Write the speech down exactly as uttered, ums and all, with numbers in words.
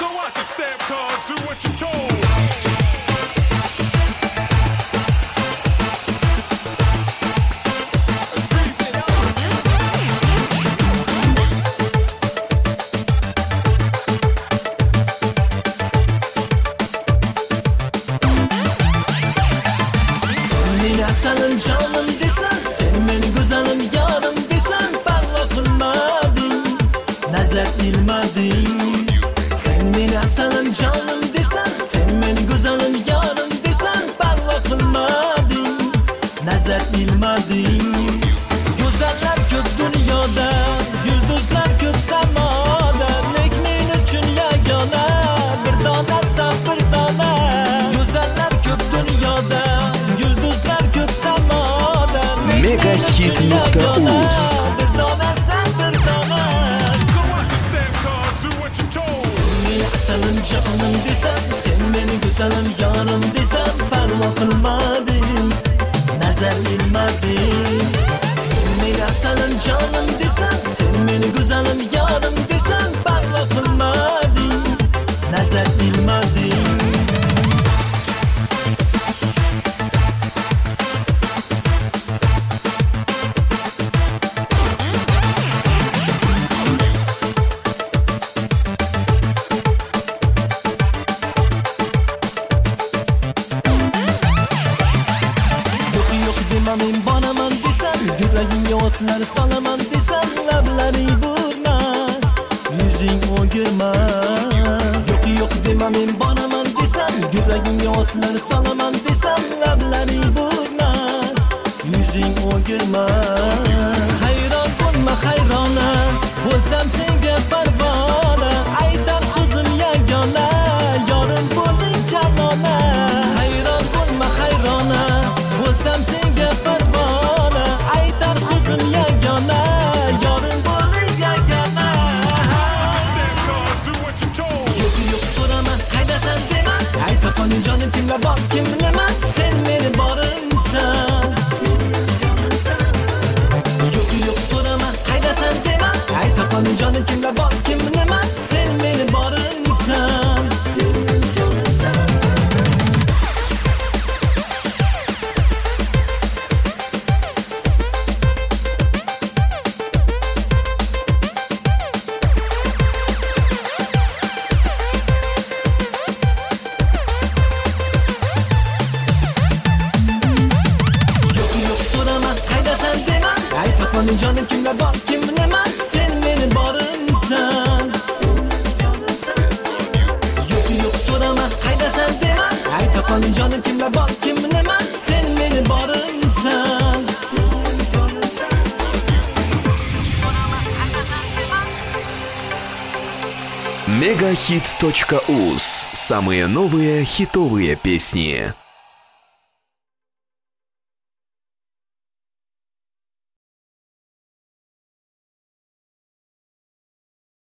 So watch your stamp cards, do what you're told. Asalım canım desen, sen beni güzelim yarım desen, parva kılmadın, nazar ilmadın. Sen beni asalım canım desen, sen beni güzelim yarım desen, parva kılmadın, nazar ilmadın. Güzeller köp dünyada, yıldızlar köp semada, lek men üçün yagona, bir dona sen bir dona. Güzeller köp dünyada, Мегахит точка уз. Asalım canım desem, sen beni güzelim yanım desem, parva kılmadın, nazar ilmadın. Sen beni asalım canım desem, sen beni güzelim yanım desem, parva kılmadın, nazar ilmadın. Men bonaman desem, yuragimga o'tlar solaman desem, lablaring burman, yuzing o'girman. Yo'q yo'q dema men bonaman desem, yuragimga o'tlar solaman desem, lablaring burman, yuzing o'girman. Hayron bo'lma hayrona, bo'lsam senga parvona, aytar so'zim yagona, yorim bo'lding jalona. Hayron bo'lma hayrona, bo'lsam senga parvona, aytar so'zim yagona, yorim bo'lding yagona. Yo'q yo'q so'rama, qaydasan dema, ayta qoling jonim kimlar bor, kim bilaman, sen meni borimsan. Yo'q yo'q so'rama, qaydasan dema, ayta qoling jonim kimlar bor, kim bilaman, sen meni borimsan. Qoling jonim kimlar bor, kim bilaman, sen meni borimsan. Yo'q yo'q so'rama, qaydasan dema, ayta qoling jonim kimlar bor, kim bilaman, sen meni borimsan. Мегахит точка уз. Самые новые хитовые песни.